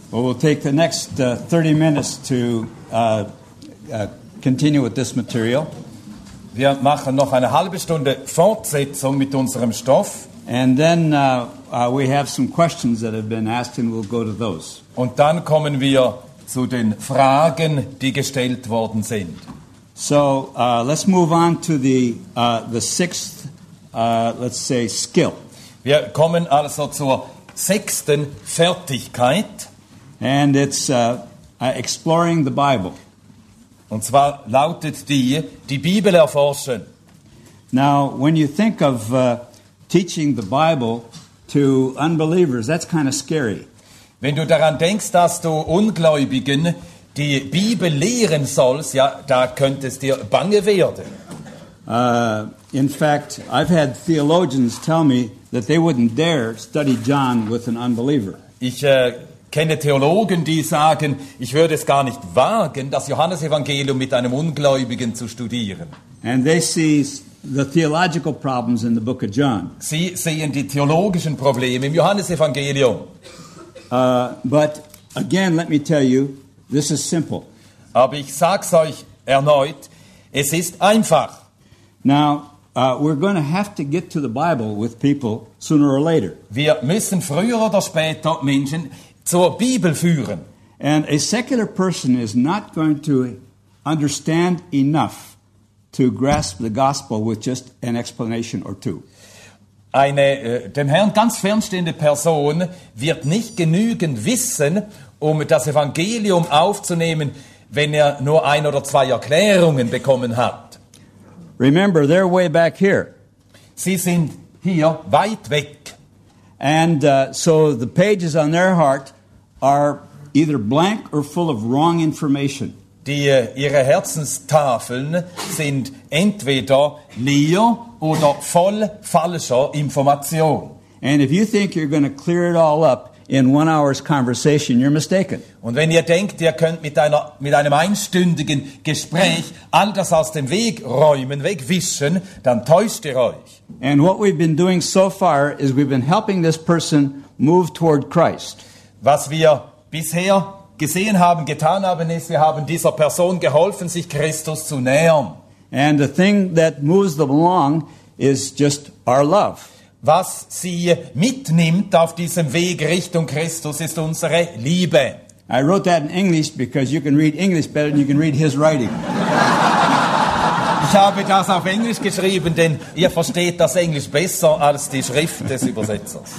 Well, we'll take the next 30 minutes to continue with this material. Wir machen noch eine halbe Stunde Fortsetzung mit unserem Stoff. And then we have some questions that have been asked, and we'll go to those. Und dann kommen wir zu den Fragen, die gestellt worden sind. So let's move on to the sixth, let's say, skill. Wir kommen also zur 6. Fertigkeit. And it's exploring the Bible. Und zwar lautet die Bibel erforschen. Now, when you think of teaching the Bible to unbelievers, that's kind of scary. Wenn du daran denkst, dass du Ungläubigen die Bibel lehren sollst, ja, da könnte es dir bange werden. In fact, I've had theologians tell me that they wouldn't dare study John with an unbeliever. Ich kenne Theologen, die sagen, ich würde es gar nicht wagen, das Johannesevangelium mit einem Ungläubigen zu studieren. And they see the theological problems in the book of John. Sie sehen die theologischen Probleme im Johannesevangelium. But again, let me tell you, this is simple. Aber ich sag's euch erneut, es ist einfach. Now, we're going to have to get to the Bible with people sooner or later. Wir müssen früher oder später Menschen zur Bibel führen. And a secular person is not going to understand enough to grasp the gospel with just an explanation or two. Eine dem Herrn ganz fernstehende Person wird nicht genügend wissen, um das Evangelium aufzunehmen, wenn er nur 1 oder 2 Erklärungen bekommen hat. Remember, they're way back here. Sie sind hier weit weg. And so the pages on their heart are either blank or full of wrong information. Ihre Herzenstafeln sind entweder leer oder voll falscher Information. And if you think you're going to clear it all up in 1 hour's conversation, you're mistaken. Und wenn ihr denkt, ihr könnt mit einem einstündigen Gespräch all das aus dem Weg räumen, wegwischen, dann täuscht ihr euch. And what we've been doing so far is we've been helping this person move toward Christ. Was wir bisher gesehen haben, getan haben, ist, wir haben dieser Person geholfen, sich Christus zu nähern. And the thing that moves them along is just our love. Was sie mitnimmt auf diesem Weg Richtung Christus, ist unsere Liebe. I wrote that in English because you can read English better than you can read his writing. Ich habe das auf Englisch geschrieben, denn ihr versteht das Englisch besser als die Schrift des Übersetzers.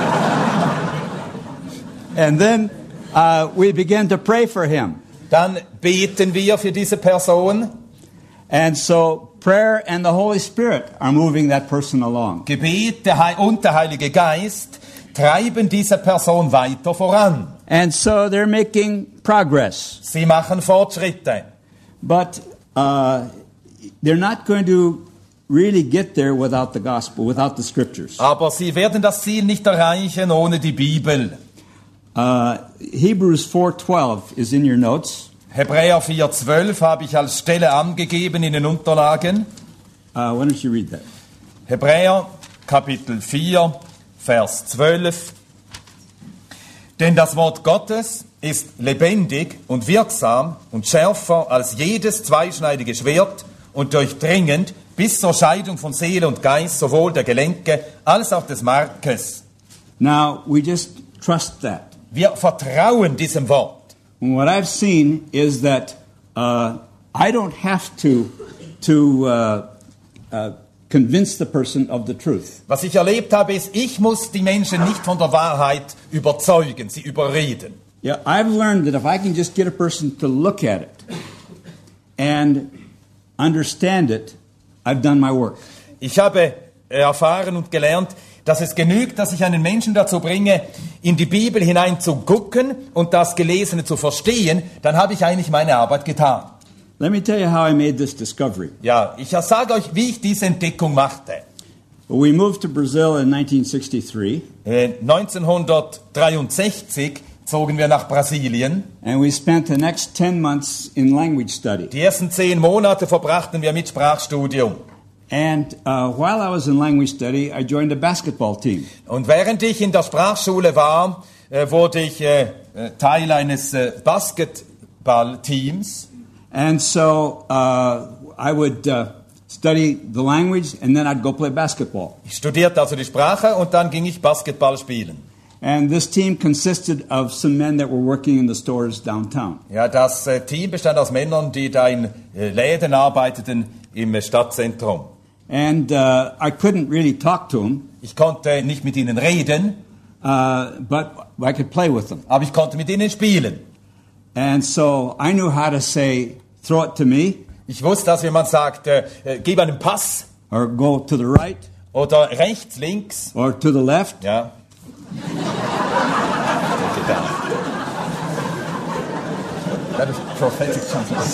And then we began to pray for him. Dann beten wir für diese Person. And so prayer and the Holy Spirit are moving that person along. Gebet und der Heilige Geist treiben diese Person weiter voran. And so they're making progress. Sie machen Fortschritte. But they're not going to really get there without the gospel, without the scriptures. Aber sie werden das Ziel nicht erreichen ohne die Bibel. Hebrews 4:12 is in your notes. Hebräer 4,12 habe ich als Stelle angegeben in den Unterlagen. Why don't you read that? Hebräer Kapitel 4, Vers 12. Denn das Wort Gottes ist lebendig und wirksam und schärfer als jedes zweischneidige Schwert und durchdringend bis zur Scheidung von Seele und Geist, sowohl der Gelenke als auch des Markes. Now, we just trust that. Wir vertrauen diesem Wort. And what I've seen is that I don't have to convince the person of the truth. Was ich erlebt habe, ist, ich muss die Menschen nicht von der Wahrheit überzeugen, sie überreden. Yeah, I've learned that if I can just get a person to look at it and understand it, I've done my work. Ich habe erfahren und gelernt, dass es genügt, dass ich einen Menschen dazu bringe, in die Bibel hinein zu gucken und das Gelesene zu verstehen, dann habe ich eigentlich meine Arbeit getan. Let me tell you how I made this discovery. Ja, ich sage euch, wie ich diese Entdeckung machte. We moved to Brazil in 1963. 1963 zogen wir nach Brasilien. And we spent the next 10 months in language study. Die ersten 10 Monate verbrachten wir mit Sprachstudium. And while I was in language study, I joined a basketball team. Und während ich in der Sprachschule war, wurde ich Teil eines Basketballteams. And so I would study the language, and then I'd go play basketball. Ich studierte also die Sprache und dann ging ich Basketball spielen. And this team consisted of some men that were working in the stores downtown. Ja, das Team bestand aus Männern, die da in Läden arbeiteten im Stadtzentrum. And I couldn't really talk to them, Ich konnte nicht mit ihnen reden, but I could play with them. aber ich konnte mit ihnen spielen. And so I knew how to say, throw it to me, Ich wusste, dass wenn man sagt, gib einen Pass or go to the right, oder rechts, links, or to the left. ja. That is prophetic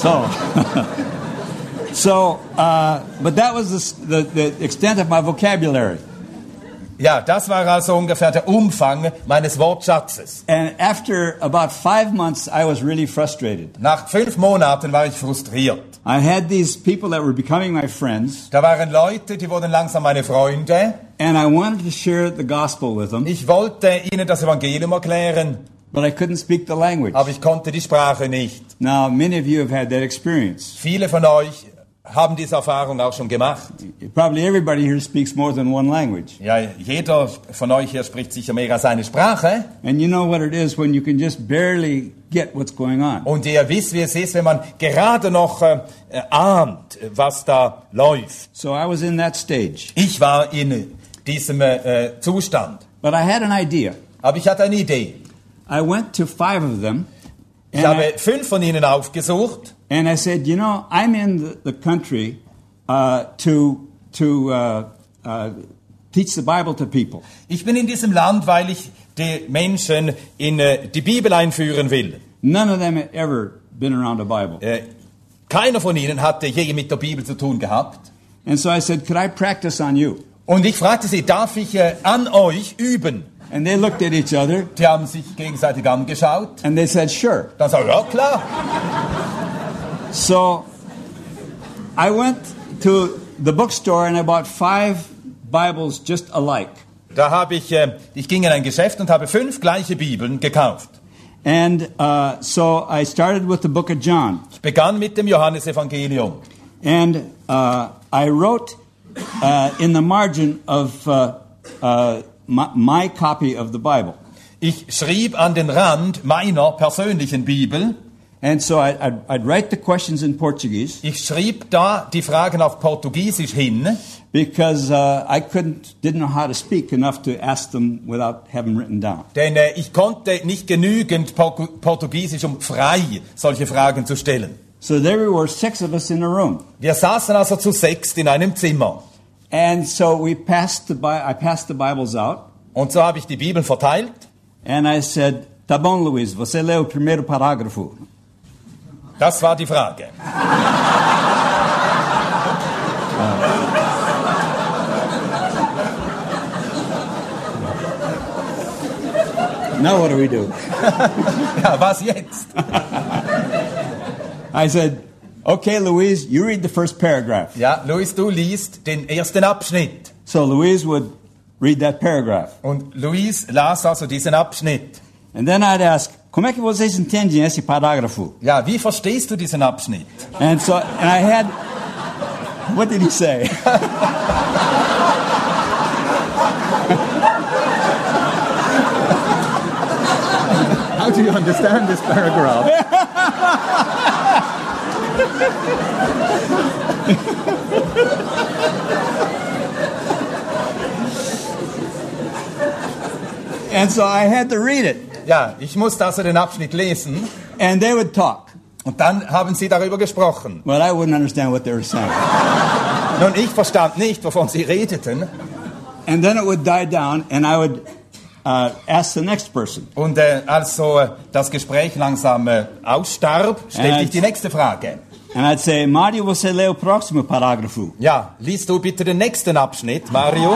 So, but that was the extent of my vocabulary. Ja, das war also ungefähr der Umfang meines Wortschatzes. And after about 5 months, I was really frustrated. Nach 5 Monaten war ich frustriert. I had these people that were becoming my friends, Da waren Leute, die wurden langsam meine Freunde. and I wanted to share the gospel with them, Ich wollte ihnen das Evangelium erklären, but I couldn't speak the language. aber ich konnte die Sprache nicht. Now, many of you have had that experience. Viele von euch haben diese Erfahrung auch schon gemacht. Probably everybody here speaks more than one language. Ja, jeder von euch hier spricht sicher mehr als eine Sprache. And you know what it is when you can just barely get what's going on. Und ihr wisst, wie es ist, wenn man gerade noch ahnt, was da läuft. So I was in that stage. Ich war in diesem Zustand. But I had an idea. Aber ich hatte eine Idee. I went to 5 of them, Ich and, habe 5 von ihnen aufgesucht. and I said, you know, I'm in the country to teach the Bible to people. Ich bin in diesem Land, weil ich die Menschen in die Bibel einführen will. None of them had ever been around a Bible. Keiner von ihnen hatte je mit der Bibel zu tun gehabt. And so I said, could I practice on you? Und ich fragte sie, darf ich an euch üben? And they looked at each other, Die haben sich gegenseitig angeschaut. and they said, sure. Dann sage ich, ja klar. So I went to the bookstore and I bought 5 Bibles just alike. Da habe ich ging in ein Geschäft und habe 5 gleiche Bibeln gekauft. And so I started with the book of John. Ich begann mit dem Johannesevangelium. And I wrote in the margin of my copy of the Bible. Ich schrieb an den Rand meiner persönlichen Bibel. And so I'd write the questions in Portuguese Ich schrieb da die Fragen auf Portugiesisch hin, because I didn't know how to speak enough to ask them without having written down. denn ich konnte nicht genügend Portugiesisch, um frei solche Fragen zu stellen. So there we were, 6 of us in a room. Wir saßen also zu 6 in einem Zimmer. And so I passed the Bibles out. Und so habe ich die Bibel verteilt. And I said, tá bom, Luiz, você lê o primeiro parágrafo. Das war die Frage. Now what do we do? Ja, was jetzt? I said, okay, Luiz, you read the first paragraph. Ja, Luis, du liest den ersten Abschnitt. So Luiz would read that paragraph. Und Luis las also diesen Abschnitt. And then I'd ask, como é que vocês entendem esse parágrafo? Ja, wie verstehst du diesen Abschnitt? And I had, what did he say? How do you understand this paragraph? And so I had to read it. Ja, ich musste also den Abschnitt lesen And they would talk. und dann haben sie darüber gesprochen. But I wouldn't understand what they were saying. Nun, ich verstand nicht, wovon sie redeten. And then it would die down and I would ask the next person. Und als so das Gespräch langsam ausstarb, stellte ich die nächste Frage. And I'd say, Mario, você lê o próximo parágrafo. Ja, liest du bitte den nächsten Abschnitt, Mario?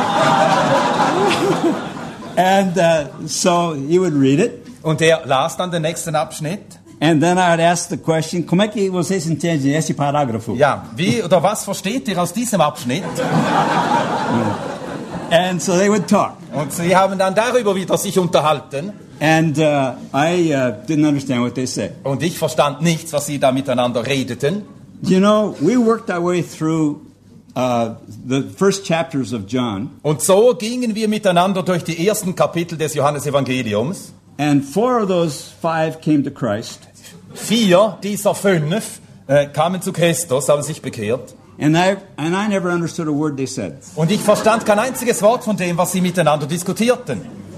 And so he would read it. Und er las dann den nächsten Abschnitt. And then I would ask the question, como é que vocês entendem esse parágrafo? Ja, wie oder was versteht ihr aus diesem Abschnitt? And so they would talk. Und sie haben dann darüber wieder sich unterhalten. And I didn't understand what they said. Und ich verstand nichts, was sie da miteinander redeten. You know, we worked our way through the first chapters of John. Und so gingen wir miteinander durch die ersten Kapitel des Johannesevangeliums. And 4 of those 5 came to Christ. 4 dieser 5 kamen zu Christus, haben sich bekehrt. And I never understood a word they said. Und ich verstand kein einziges Wort von dem, was sie miteinander diskutierten.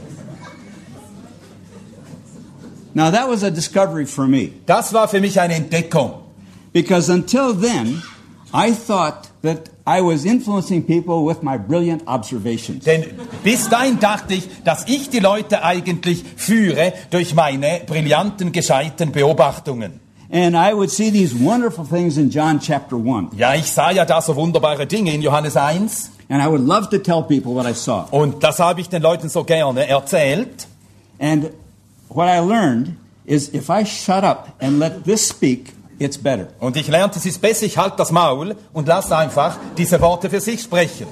Now that was a discovery for me. Das war für mich eine Entdeckung. Because until then, I thought that I was influencing people with my brilliant observations. Denn bis dahin dachte ich, dass ich die Leute eigentlich führe durch meine brillanten, gescheiten Beobachtungen. And I would see these wonderful things in John chapter 1. Ja, ich sah ja da so wunderbare Dinge in Johannes 1. And I would love to tell people what I saw. Und das habe ich den Leuten so gerne erzählt. And what I learned is if I shut up and let this speak, it's better. Und ich lernte, es ist besser, ich halte das Maul und lasse einfach diese Worte für sich sprechen.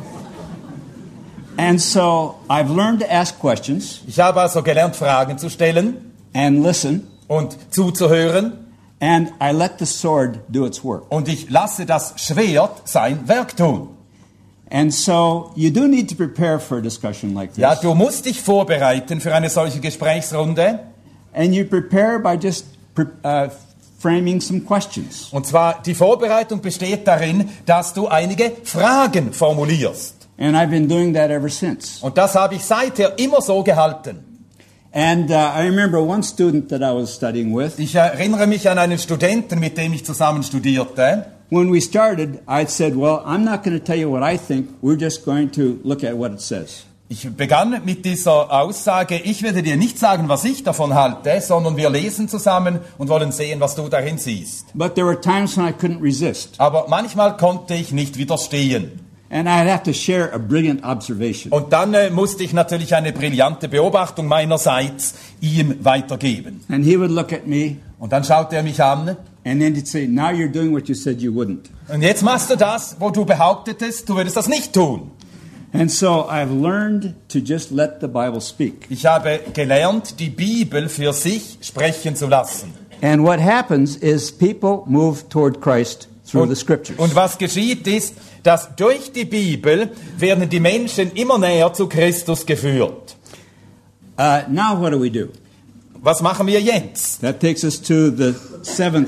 And so I've learned to ask questions Ich habe also gelernt, Fragen zu stellen and listen, und zuzuhören. and I let the sword do its work. Und ich lasse das Schwert sein Werk tun. And so you do need to prepare for a discussion like this. Ja, du musst dich vorbereiten für eine solche Gesprächsrunde. And you prepare by just framing some questions. Und zwar, die Vorbereitung besteht darin, dass du einige Fragen formulierst. And I've been doing that ever since. Und das habe ich seither immer so gehalten. And I remember one student that I was studying with. Ich erinnere mich an einen Studenten, mit dem ich zusammen studierte. When we started, I said, well, I'm not going to tell you what I think. We're just going to look at what it says. Ich begann mit dieser Aussage, ich werde dir nicht sagen, was ich davon halte, sondern wir lesen zusammen und wollen sehen, was du darin siehst. But there were times when I couldn't resist. Aber manchmal konnte ich nicht widerstehen. And I'd have to share a brilliant observation. Und dann musste ich natürlich eine brillante Beobachtung meinerseits ihm weitergeben. And he would look at me, Und dann schaute er mich an. and then he'd say, now you're doing what you said you wouldn't. Und jetzt machst du das, wo du behauptetest, du würdest das nicht tun. And so I've learned to just let the Bible speak. Ich habe gelernt, die Bibel für sich sprechen zu lassen. And what happens is people move toward Christ through the scriptures. Und was geschieht ist, dass durch die Bibel werden die Menschen immer näher zu Christus geführt. Now what do? Was machen wir jetzt? That takes us to the 7th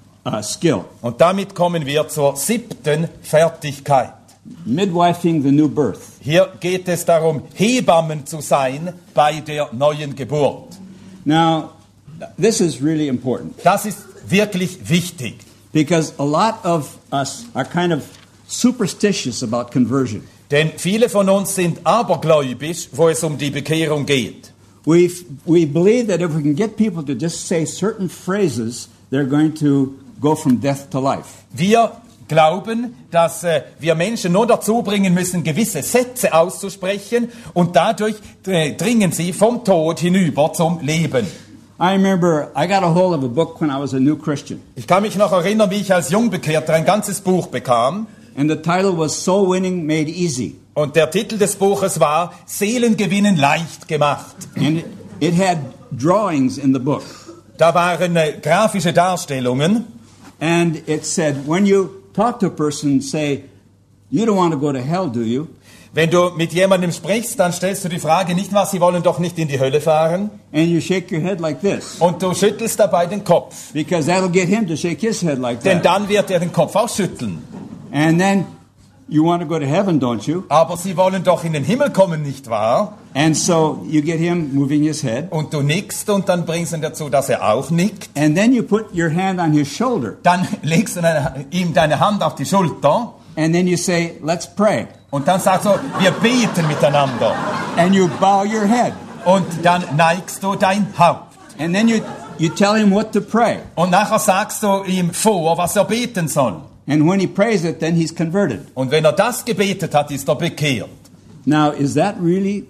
skill. Und damit kommen wir zur 7. Fertigkeit. Midwifing the new birth. Hier geht es darum, Hebammen zu sein bei der neuen Geburt. Now, this is really important Das ist wirklich wichtig. because a lot of us are kind of superstitious about conversion. Denn viele von uns sind abergläubisch, wo es um die Bekehrung geht. We believe that if we can get people to just say certain phrases, they're going to go from death to life. Wir glauben, dass wir Menschen nur dazu bringen müssen, gewisse Sätze auszusprechen und dadurch dringen sie vom Tod hinüber zum Leben. I remember I got a hold of a book when I was a new Christian. Ich kann mich noch erinnern, wie ich als Jungbekehrter ein ganzes Buch bekam. And the title was Soul Winning Made Easy. Und der Titel des Buches war Seelengewinnen leicht gemacht. And it had drawings in the book. Da waren grafische Darstellungen. And it said, when you talk to a person, say, you don't want to go to hell, do you? Wenn du mit jemandem sprichst, dann stellst du die Frage nicht, was sie wollen doch nicht in die Hölle fahren. And you shake your head like this. Und du schüttelst dabei den Kopf. Because that'll get him to shake his head like Denn that. dann wird er den Kopf auch schütteln. And then you want to go to heaven, don't you? Aber sie wollen doch in den Himmel kommen, nicht wahr? And so you get him moving his head. Und du nickst und dann bringst du ihn dazu, dass er auch nickt. And then you put your hand on his shoulder. Dann legst du ihm deine Hand auf die Schulter. And then you say, let's pray. Und dann sagst du, wir beten miteinander. And you bow your head. Und dann neigst du dein Haupt. And then you tell him what to pray. Und nachher sagst du ihm vor, was er beten soll. And when he prays it, then he's converted. Und wenn er das gebetet hat, ist er bekehrt. Now, is that really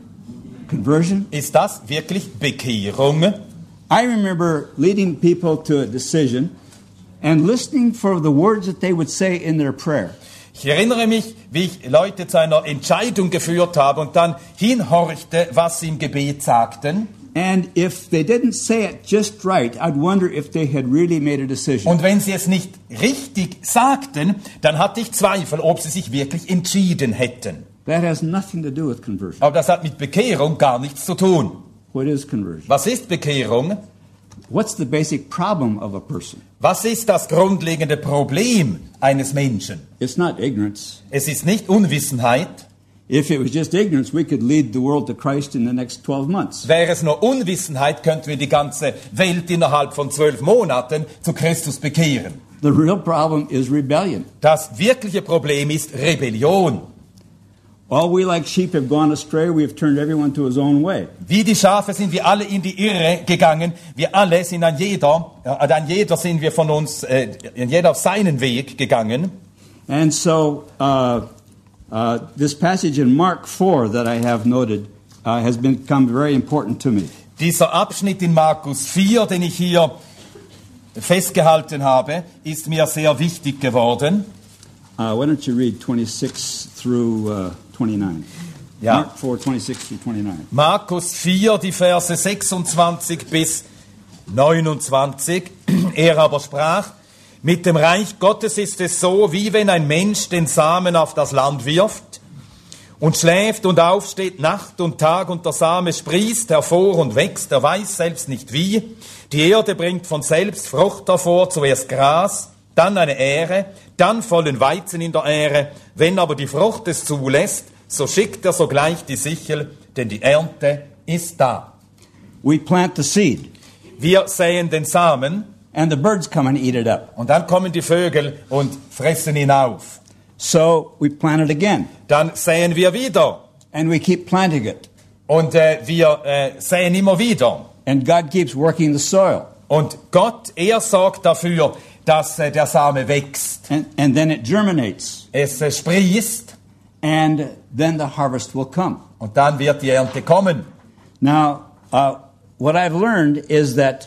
conversion? Ist das wirklich Bekehrung? I remember leading people to a decision and listening for the words that they would say in their prayer. Ich erinnere mich, wie ich Leute zu einer Entscheidung geführt habe und dann hinhorchte, was sie im Gebet sagten. And if they didn't say it just right, I'd wonder if they had really made a decision. Und wenn sie es nicht richtig sagten, dann hatte ich Zweifel, ob sie sich wirklich entschieden hätten. That has nothing to do with conversion. Aber das hat mit Bekehrung gar nichts zu tun. What is conversion? Was ist Bekehrung? What's the basic problem of a person? Was ist das grundlegende Problem eines Menschen? It's not ignorance. Es ist nicht Unwissenheit. If it was just ignorance, we could lead the world to Christ in the next 12 months. Wäre es nur Unwissenheit, könnten wir die ganze Welt innerhalb von 12 Monaten zu Christus bekehren. The real problem is rebellion. Das wirkliche Problem ist Rebellion. All we like sheep have gone astray. We have turned everyone to his own way. Wie die Schafe sind wir alle in die Irre gegangen. Wir alle sind ein jeder sind wir von uns, jeder auf seinen Weg gegangen. And so this passage in Mark 4 that I have noted has become very important to me. Dieser Abschnitt in Markus 4, den ich hier festgehalten habe, ist mir sehr wichtig geworden. Why don't you read 26 through 29? Ja. Mark 4, 26 through 29. Markus 4, die Verse 26 bis 29. Er aber sprach, mit dem Reich Gottes ist es so, wie wenn ein Mensch den Samen auf das Land wirft und schläft und aufsteht Nacht und Tag und der Same sprießt hervor und wächst, er weiß selbst nicht wie. Die Erde bringt von selbst Frucht hervor, zuerst Gras, dann eine Ähre, dann vollen Weizen in der Ähre. Wenn aber die Frucht es zulässt, so schickt er sogleich die Sichel, denn die Ernte ist da. We plant the seed, Wir säen den Samen and the birds come and eat it up. und dann kommen die Vögel und fressen ihn auf. So we plant it again, Dann säen wir wieder and we keep planting it. und wir säen immer wieder. And God keeps working the soil. Und Gott, er sorgt dafür, dass der Same wächst. And then it germinates. Es sprießt And then the harvest will come. und dann wird die Ernte kommen. Now, what I've learned is that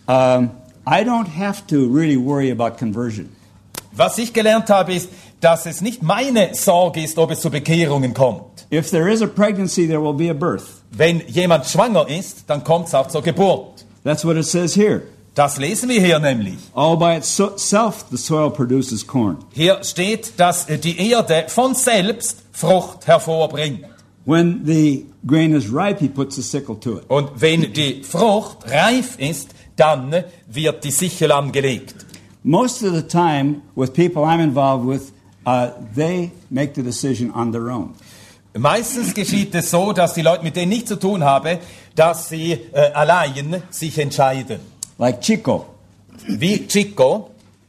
I don't have to really worry about conversion. Was ich gelernt habe, ist, dass es nicht meine Sorge ist, ob es zu Bekehrungen kommt. If there is a pregnancy, there will be a birth. Wenn jemand schwanger ist, dann kommt es auch zur Geburt. That's what it says here. Das lesen wir hier nämlich. All by itself, the soil produces corn. Hier steht, dass die Erde von selbst Frucht hervorbringt. When the grain is ripe, he puts a sickle to it. Und wenn die Frucht reif ist, dann wird die Sichel angelegt. Most of the time, with people I'm involved with, they make the decision on their own. Meistens geschieht es so, dass die Leute, mit denen ich zu tun habe, dass sie allein sich entscheiden. Like Chico. Wie Chico.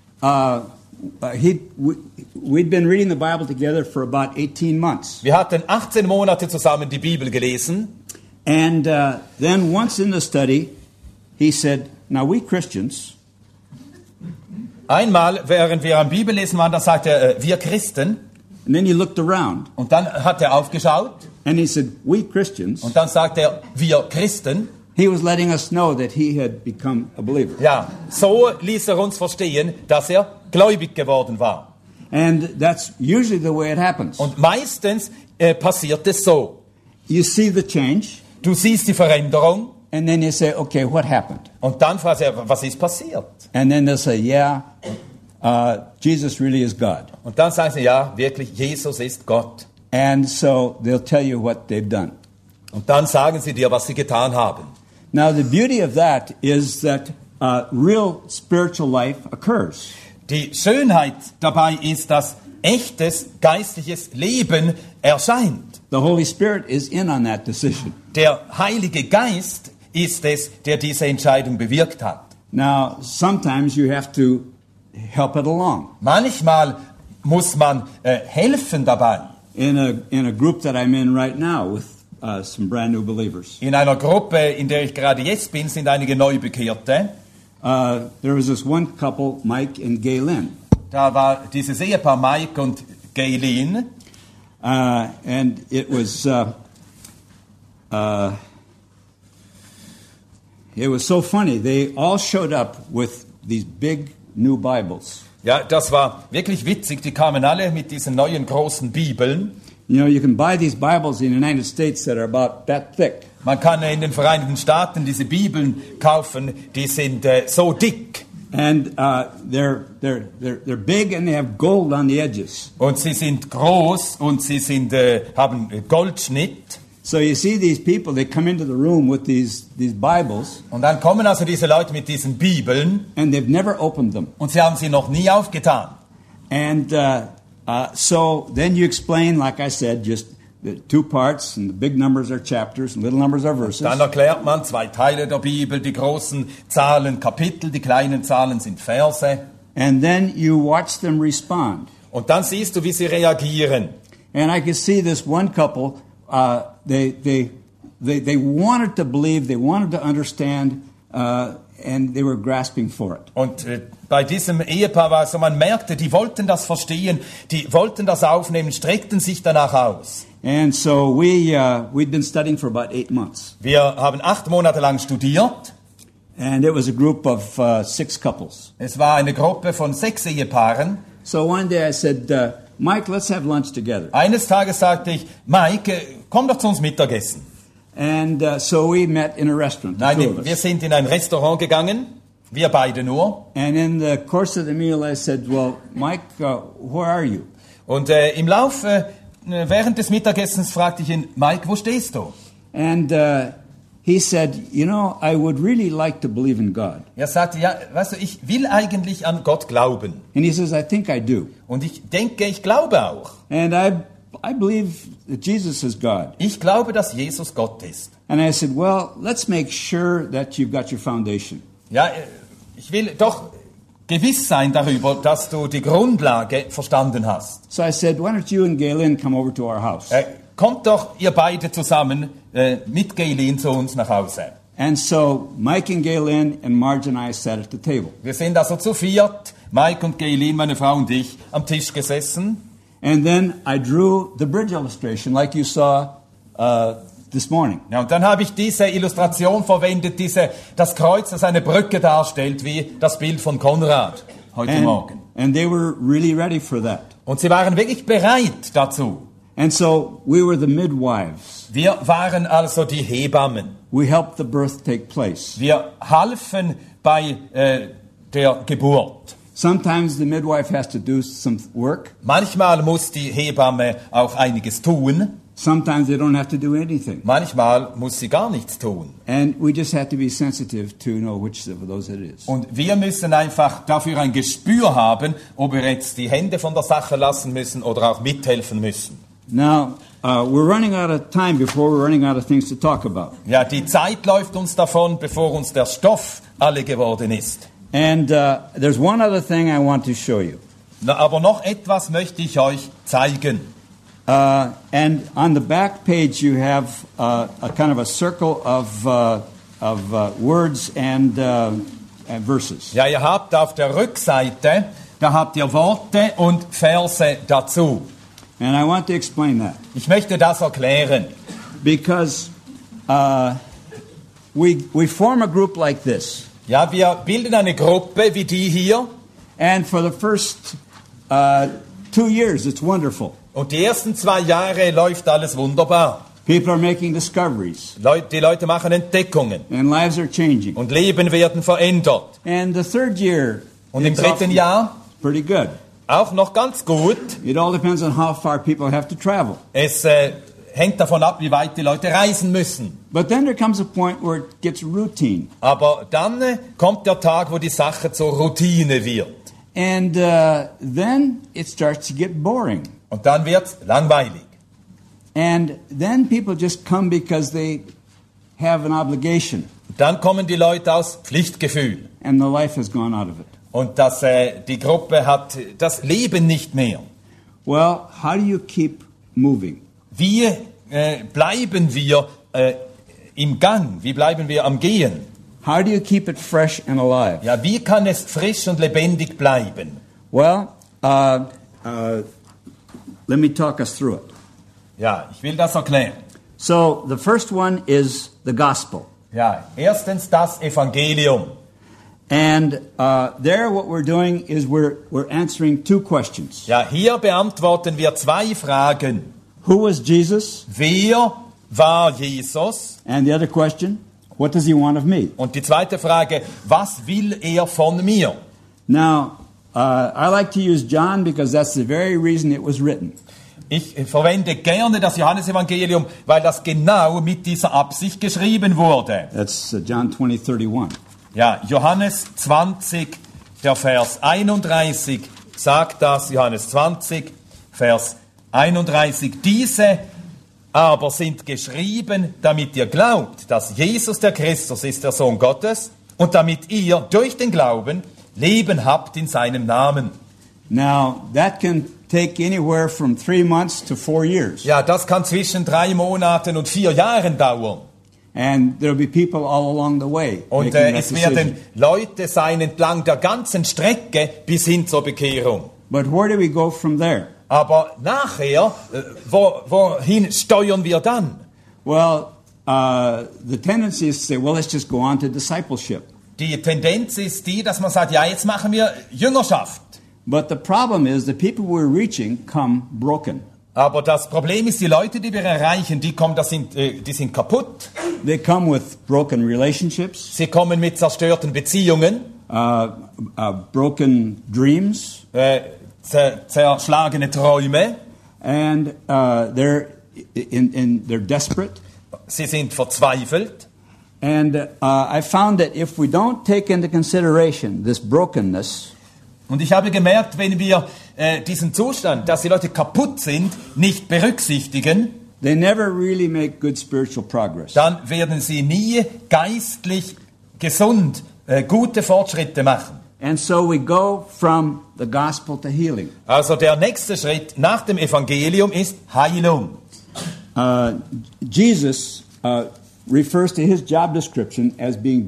We'd been reading the Bible together for about 18 months. Wir hatten 18 Monate zusammen die Bibel gelesen. And then once in the study, he said, now we Christians, Einmal, während wir am Bibellesen waren, da sagte er, wir Christen. and then he looked around, Und dann hat er aufgeschaut and he said, we Christians. und dann sagte er, wir Christen. He was letting us know that he had become a believer. Ja, so ließ er uns verstehen, dass er gläubig geworden war. And that's usually the way it happens. Und meistens passiert es so. You see the change, Du siehst die Veränderung and then you say, okay, what happened? und dann fragst du, was ist passiert? And then they'll say, yeah, Jesus really is God. Und dann sagen sie, ja, wirklich, Jesus ist Gott. And so they'll tell you what they've done. Und dann sagen sie dir, was sie getan haben. Now, the beauty of that is that real spiritual life occurs. Die Schönheit dabei ist, dass echtes geistliches Leben erscheint. The Holy Spirit is in on that decision. Der Heilige Geist ist es, der diese Entscheidung bewirkt hat. Now, sometimes you have to help it along. Manchmal muss man helfen dabei. In a group that I'm in right now with some brand new believers, In einer Gruppe, in der ich gerade jetzt bin, sind einige Neubekehrte. there was this one couple, Mike and Gaylin. Da war dieses Ehepaar Mike und Gaylin. And it was so funny. They all showed up with these big new Bibles. Ja, das war wirklich witzig. Die kamen alle mit diesen neuen großen Bibeln. You know, you can buy these Bibles in the United States that are about that thick. Man kann in den Vereinigten Staaten diese Bibeln kaufen, die sind so dick. And they're big and they have gold on the edges. Und sie sind groß und sie haben Goldschnitt. So you see these people, they come into the room with these Bibles. Und dann kommen also diese Leute mit diesen Bibeln. And they've never opened them. Und sie haben sie noch nie aufgetan. And so then you explain, like I said, just the 2 parts, and the big numbers are chapters, and little numbers are verses. Dann erklärt man 2 Teile der Bibel, die großen Zahlen Kapitel, die kleinen Zahlen sind Verse. And then you watch them respond. Und dann siehst du, wie sie reagieren. And I could see this one couple, they wanted to believe, they wanted to understand, and they were grasping for it. Und bei diesem Ehepaar war es so, man merkte, die wollten das verstehen, die wollten das aufnehmen, streckten sich danach aus. And so we'd been studying for about 8 months. Wir haben 8 Monate lang studiert. And it was a group of 6 couples. Es war eine Gruppe von 6 Ehepaaren. So one day I said, Mike, let's have lunch together. Eines Tages sagte ich, Mike, komm doch zu uns Mittagessen. And so we met in a restaurant. The two of Nein, us. wir sind in ein Restaurant gegangen, wir beide nur. And in the course of the meal I said, well, Mike, where are you? Und im Laufe, während des Mittagessens fragte ich ihn, Mike, wo stehst du? And he said, you know, I would really like to believe in God. Er sagte, ja, weißt du, ich will eigentlich an Gott glauben. And he says, I think I do. Und ich denke, ich glaube auch. And I believe that Jesus is God. Ich glaube, dass Jesus Gott ist. And I said, well, let's make sure that you've got your foundation. Ja, ich will doch gewiss sein darüber, dass du die Grundlage verstanden hast. So I said, why don't you and Galen come over to our house? Kommt doch ihr beide zusammen mit Gaylene zu uns nach Hause. And so Mike and Galen and Marge and I sat at the table. Wir sind also zu 4, Mike und Gaylene, meine Frau und ich, am Tisch gesessen. And then I drew the bridge illustration like you saw this morning. Ja, und dann habe ich diese Illustration verwendet, das Kreuz, das eine Brücke darstellt, wie das Bild von Konrad heute Morgen. And they were really ready for that. Und sie waren wirklich bereit dazu. And so we were the midwives. Wir waren also die Hebammen. We helped the birth take place. Wir halfen bei der Geburt. Sometimes the midwife has to do some work. Manchmal muss die Hebamme auch einiges tun. Sometimes they don't have to do anything. Manchmal muss sie gar nichts tun. And we just have to be sensitive to know which of those it is. Und wir müssen einfach dafür ein Gespür haben, ob wir jetzt die Hände von der Sache lassen müssen oder auch mithelfen müssen. Now, we're running out of time before we're running out of things to talk about. Ja, die Zeit läuft uns davon, bevor uns der Stoff alle geworden ist. And there's one other thing I want to show you. Na, aber noch etwas möchte ich euch zeigen. And on the back page you have a kind of a circle of words and verses. Ja, ihr habt auf der Rückseite, da habt ihr Worte und Verse dazu. And I want to explain that. Ich möchte das erklären. Because we form a group like this. Ja, wir bilden eine Gruppe wie die hier. And for the first 2 years, it's wonderful. Und die ersten 2 Jahre läuft alles wunderbar. People are making discoveries. Die Leute machen Entdeckungen. And lives are changing. Und Leben werden verändert. And the 3rd year, Und im it's 3. often Jahr pretty good. auch noch ganz gut. It all depends on how far people have to travel. Es hängt davon ab, wie weit die Leute reisen müssen. But then there comes a point where it gets routine. Aber dann kommt der Tag, wo die Sache zur Routine wird. And then it starts to get boring. Und dann wird's langweilig. And then people just come because they have an obligation. Dann kommen die Leute aus Pflichtgefühl. And the life has gone out of it. Und die Gruppe hat das Leben nicht mehr. Well, how do you keep moving? Wie bleiben wir im Gang? Wie bleiben wir am Gehen? How do you keep it fresh and alive? Ja, wie kann es frisch und lebendig bleiben? Well, let me talk us through it. Ja, ich will das erklären. So, the first one is the gospel. Ja, erstens das Evangelium. And there what we're doing is we're answering 2 questions. Ja, hier beantworten wir 2 Fragen. Who was Jesus? Wer war Jesus? And the other question, what does he want of me? Und die zweite Frage, was will er von mir? Now, I like to use John because that's the very reason it was written. Ich verwende gerne das Johannesevangelium, weil das genau mit dieser Absicht geschrieben wurde. That's John 20:31. Ja, Johannes 20, der Vers 31 sagt das, Johannes 20, Vers 31. Diese aber sind geschrieben, damit ihr glaubt, dass Jesus der Christus ist, der Sohn Gottes, und damit ihr durch den Glauben Leben habt in seinem Namen. Now, that can take anywhere from 3 months to 4 years. Ja, das kann zwischen 3 Monaten und 4 Jahren dauern. And there'll be people all along the way Und making that es werden decision. Leute sein entlang der ganzen Strecke bis hin zur Bekehrung. But where do we go from there? Aber nachher, wohin steuern wir dann? Well, the tendency is to say, well, let's just go on to discipleship. Die Tendenz ist die, dass man sagt, ja, jetzt machen wir Jüngerschaft. But the problem is the people we're reaching come broken. Aber das Problem ist, die Leute, die wir erreichen, die sind kaputt. They come with broken relationships, Sie kommen mit zerstörten Beziehungen, broken dreams, zerschlagene Träume. and they're desperate. Sie sind verzweifelt. And I found that if we don't take into consideration this brokenness, Und ich habe gemerkt, wenn wir diesen Zustand, dass die Leute kaputt sind, nicht berücksichtigen, they never really make good spiritual progress. dann werden sie nie geistlich gesund gute Fortschritte machen. And so we go from the gospel to healing. Also der nächste Schritt nach dem Evangelium ist Heilung. Jesus refers to his job description as being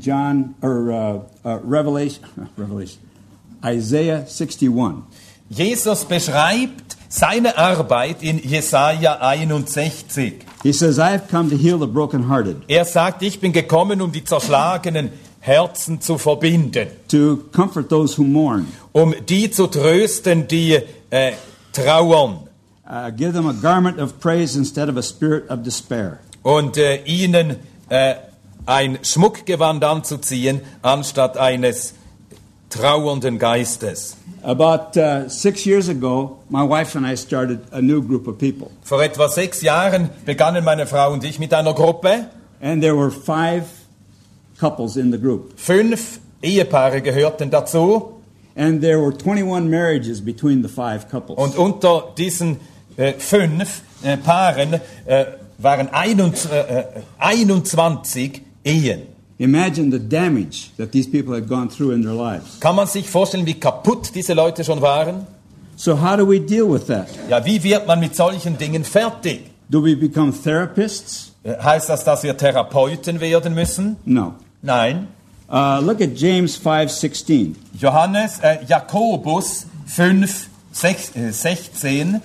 Revelation, Isaiah 61. Jesus beschreibt seine Arbeit in Jesaja 61. He says, I have come to heal the brokenhearted, Er sagt, ich bin gekommen, um die zerschlagenen Herzen zu verbinden, to comfort those who mourn, um die zu trösten, die trauern, give them a garment of praise instead of a spirit of despair. und ihnen ein Schmuckgewand anzuziehen, anstatt eines trauernden Geistes. About 6 years ago, my wife and I started a new group of people. Vor etwa 6 Jahren begannen meine Frau und ich mit einer Gruppe. And there were 5 couples in the group. 5 Ehepaare gehörten dazu. And there were 21 marriages between the 5 couples. Und unter diesen 5 Paaren waren 21 Ehen. Imagine the damage that these people had gone through in their lives. Kann man sich vorstellen, wie kaputt diese Leute schon waren? So how do we deal with that? Ja, wie wird man mit solchen Dingen fertig? Do we become therapists? Heißt das, dass wir Therapeuten werden müssen? No. Nein. Look at James 5:16. Jakobus 5,16.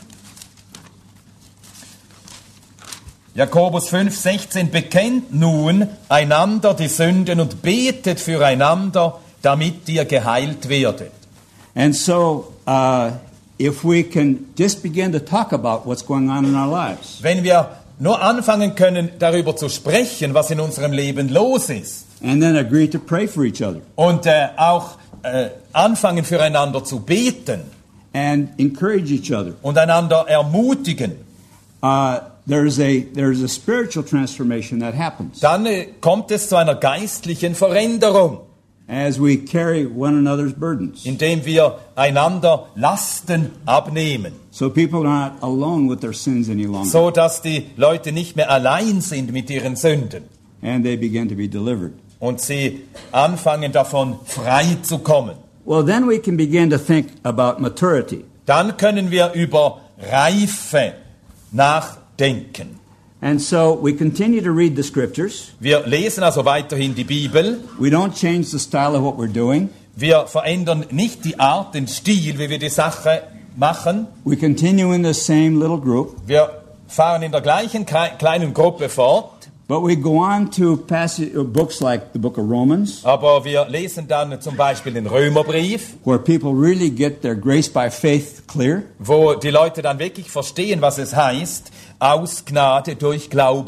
Jakobus 5,16 bekennt nun einander die Sünden und betet füreinander, damit ihr geheilt werdet. And so, if we can just begin to talk about what's going on in our lives, Wenn wir nur anfangen können, darüber zu sprechen, was in unserem Leben los ist, and then agree to pray for each other und auch anfangen füreinander zu beten and encourage each other, und einander ermutigen, there's a spiritual transformation that happens dann kommt es zu einer geistlichen Veränderung, as we carry one another's burdens. indem wir einander Lasten abnehmen, So people are not alone with their sins any longer, so dass die Leute nicht mehr allein sind mit ihren Sünden and they begin to be delivered. und sie anfangen davon frei zu kommen. Well, then we can begin to think about maturity. Dann können wir über Reife nachdenken. And so we continue to read the scriptures. Wir lesen also weiterhin die Bibel. We don't change the style of what we're doing. Wir verändern nicht die Art, den Stil, wie wir die Sache machen. We continue in the same little group, Wir fahren in der gleichen kleinen Gruppe fort, but we go on to books like the book of Romans, aber wir lesen dann zum Beispiel den Römerbrief, where people really get their grace by faith clear. wo die Leute dann wirklich verstehen, was es heißt, aus Gnade durch Glauben.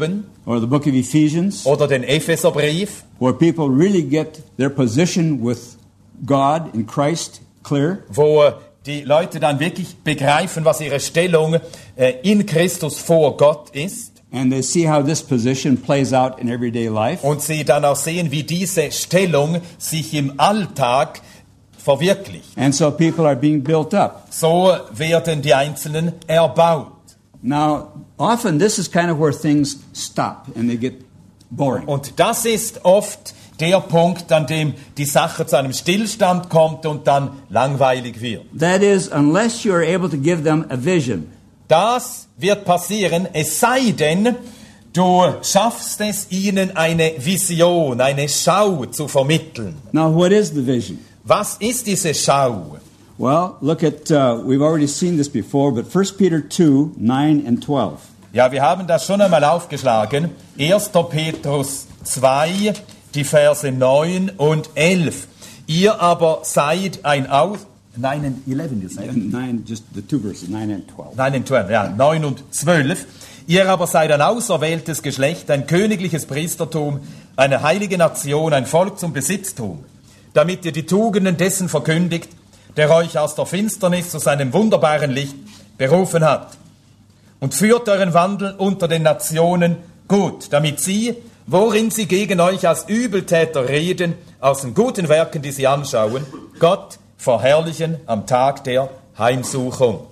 or the book of Ephesians, oder den Epheserbrief, where people really get their position with God in Christ clear. wo die Leute dann wirklich begreifen, was ihre Stellung in Christus vor Gott ist. And they see how this position plays out in everyday life. Und sie dann auch sehen, wie diese Stellung sich im Alltag verwirklicht. And so people are being built up. So werden die Einzelnen erbaut. Now, often this is kind of where things stop and they get boring. Und das ist oft der Punkt, an dem die Sache zu einem Stillstand kommt und dann langweilig wird. That is, unless you are able to give them a vision. Das wird passieren, es sei denn, du schaffst es, ihnen eine Vision, eine Schau zu vermitteln. Now, what is the vision? Was ist diese Schau? Well, look at, we've already seen this before, but 1 Peter 2, 9 and 12. Ja, wir haben das schon einmal aufgeschlagen. 1. Petrus 2, die Verse 9 und 11. Ihr aber seid ein 9 and 11, you say? 9, just the two verses, 9 and 12. 9 und 12, ja, 9 und 12. Ihr aber seid ein auserwähltes Geschlecht, ein königliches Priestertum, eine heilige Nation, ein Volk zum Besitztum, damit ihr die Tugenden dessen verkündigt, der euch aus der Finsternis zu seinem wunderbaren Licht berufen hat. Und führt euren Wandel unter den Nationen gut, damit sie, worin sie gegen euch als Übeltäter reden, aus den guten Werken, die sie anschauen, Gott verherrlichen am Tag der Heimsuchung.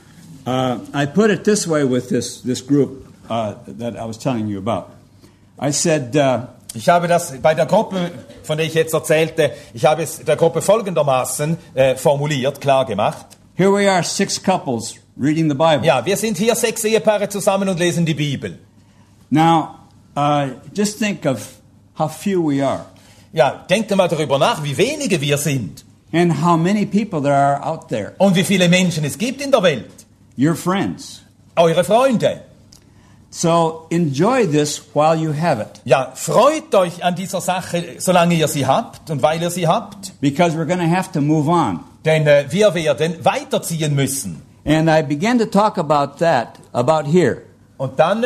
I put it this way with this group that I was telling you about. I said, Ich habe das bei der Gruppe, von der ich jetzt erzählte, ich habe es der Gruppe folgendermaßen formuliert, klar gemacht. here we are, 6 couples reading the Bible. Ja, wir sind hier 6 Ehepaare zusammen und lesen die Bibel. Now, just think of how few we are Ja, denkt mal darüber nach, wie wenige wir sind and how many people there are out there. und wie viele Menschen es gibt in der Welt. Your friends. Eure Freunde. So enjoy this while you have it, Ja, freut euch an dieser Sache, solange ihr sie habt und weil ihr sie habt. because we're going to have to move on. Denn wir werden weiterziehen müssen. And I began to talk about that, about here. Und dann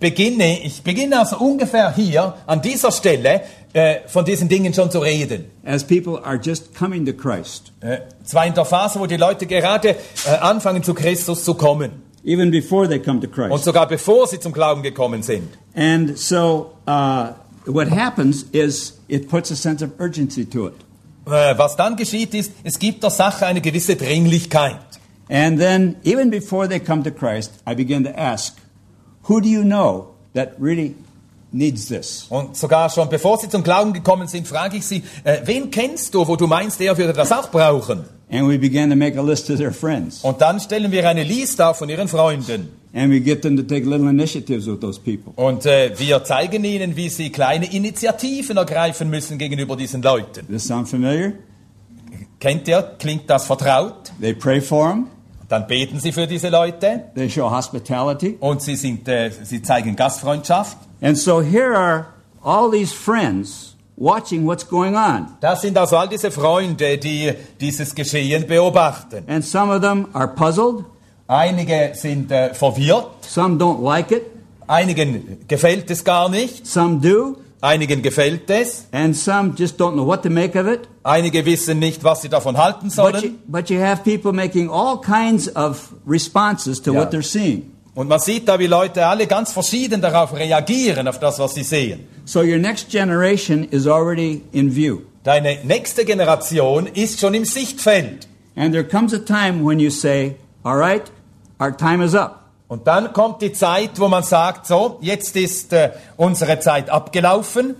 ich beginne also ungefähr hier, an dieser Stelle, von diesen Dingen schon zu reden. As people are just coming to Christ, Zwar in der Phase, wo die Leute gerade anfangen, zu Christus zu kommen. even before they come to Und Christ. sogar bevor sie zum Glauben gekommen sind. And so what happens is it puts a sense of urgency to it. Was dann geschieht ist, es gibt der Sache eine gewisse Dringlichkeit. And then, even before they come to Christ, I begin to ask, who do you know that really needs this? Und sogar schon bevor sie zum Glauben gekommen sind, frage ich sie, wen kennst du, wo du meinst, der würde das auch brauchen? And we begin to make a list of their friends. Und dann stellen wir eine Liste auf von ihren Freunden. And we get them to take little initiatives with those people. Und wir zeigen ihnen, wie sie kleine Initiativen ergreifen müssen gegenüber diesen Leuten. Does this sound familiar? Kennt ihr? Klingt das vertraut? They pray for them. Dann beten sie für diese Leute They show hospitality. und sie zeigen Gastfreundschaft. And so here are all these friends watching what's going on. Das sind also all diese Freunde, die dieses Geschehen beobachten. And some of them are puzzled. Einige sind verwirrt, Some don't like it. einigen gefällt es gar nicht, Some do. einigen gefällt es, And some just don't know what to make of it. einige wissen nicht, was sie davon halten sollen. But you have people making all kinds of responses to Ja. what they're seeing. Und man sieht da, wie Leute alle ganz verschieden darauf reagieren, auf das, was sie sehen. So your next generation is already in view. Deine nächste Generation ist schon im Sichtfeld. And there comes a time when you say, all right, our time is up. Und dann kommt die Zeit, wo man sagt, so, jetzt ist unsere Zeit abgelaufen.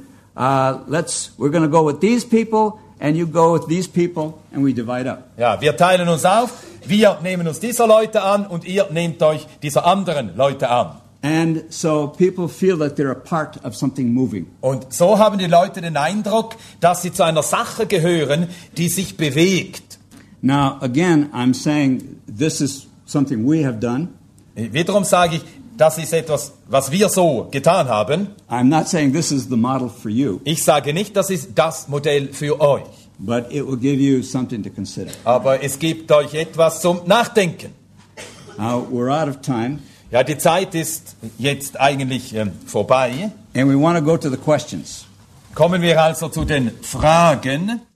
We're going to go with these people, and you go with these people, and we divide up. Ja, wir teilen uns auf, wir nehmen uns dieser Leute an und ihr nehmt euch dieser anderen Leute an. And so people feel that they're a part of something moving. Und so haben die Leute den Eindruck, dass sie zu einer Sache gehören, die sich bewegt. Now, again, I'm saying this is something we have done. Wiederum sage ich, das ist etwas, was wir so getan haben. I'm not saying this is the model for you, Ich sage nicht, das ist das Modell für euch. but it will give you something to consider. Aber es gibt euch etwas zum Nachdenken. Now, we're out of time. Ja, die Zeit ist jetzt eigentlich vorbei. and we want to go to the questions. Kommen wir also zu den Fragen.